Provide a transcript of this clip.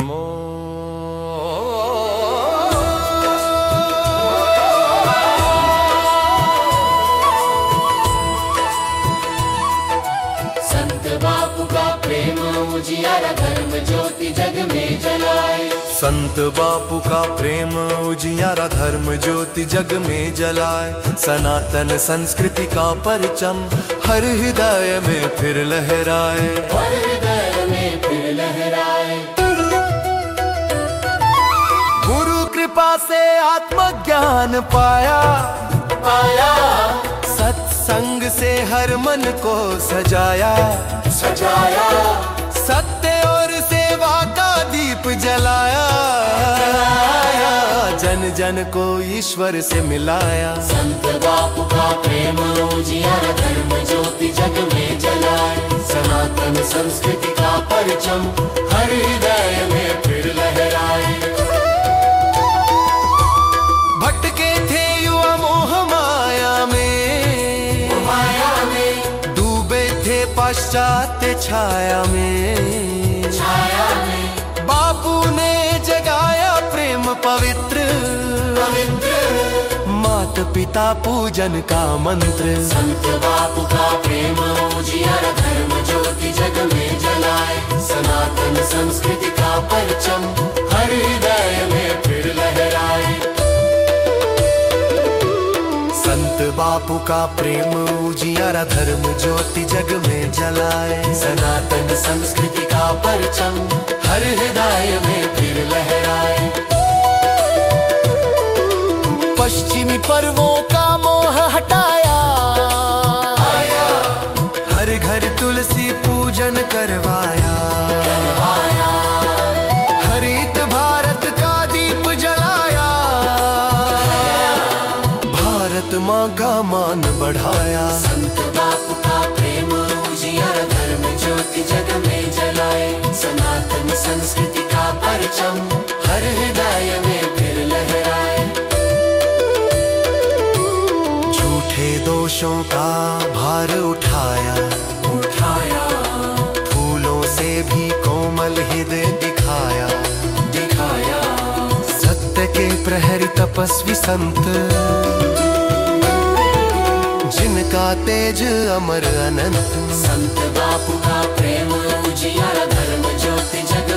नमो। संत बापू का प्रेम उजियारा धर्म ज्योति जग में जलाए। संत बापू का प्रेम उजियारा धर्म ज्योति जग में जलाए। सनातन संस्कृति का परचम हर हृदय में फिर लहराए। हर हृदय में फिर लहराए। गुरु कृपा से आत्मज्ञान पाया। सत्संग से हर मन को सजाया। सत्य और सेवा का दीप जलाया। जन जन को ईश्वर से मिलाया। संत बापू का प्रेम उजियारा धर्म ज्योति जग में जलाए। सनातन संस्कृति का परचम हर हृदय में फिर लहराए। भटके थे युवा मोह माया में, डूबे थे पाश्चात्य छाया में। बापू ने जगाया प्रेम पवित्र, माता पिता पूजन का मंत्र। संत बापू का प्रेम उजियारा धर्म ज्योति जग में जलाए। सनातन संस्कृति का परचम हर हृदय में फिर लहराए। संत बापू का प्रेम उजियारा धर्म ज्योति जग में जलाए। सनातन संस्कृति का परचम हर हृदय में फिर लहराए। पश्चिमी पर्वों का मोह हटाया। हर घर तुलसी पूजन करवाया। हरित भारत का दीप जलाया। भारत माँ का मान बढ़ाया। संत बापू का प्रेम उजियारा धर्म ज्योति जग में जलाए। सनातन संस्कृति का परचम हर हृदय में फिर लहराए। झूठे दोषों का भार उठाया। फूलों से भी कोमल हृदय दिखाया। सत्य के प्रहरी तपस्वी संत, जिनका तेज अमर अनंत। संत बापू का प्रेम उजियारा धर्म ज्योति जग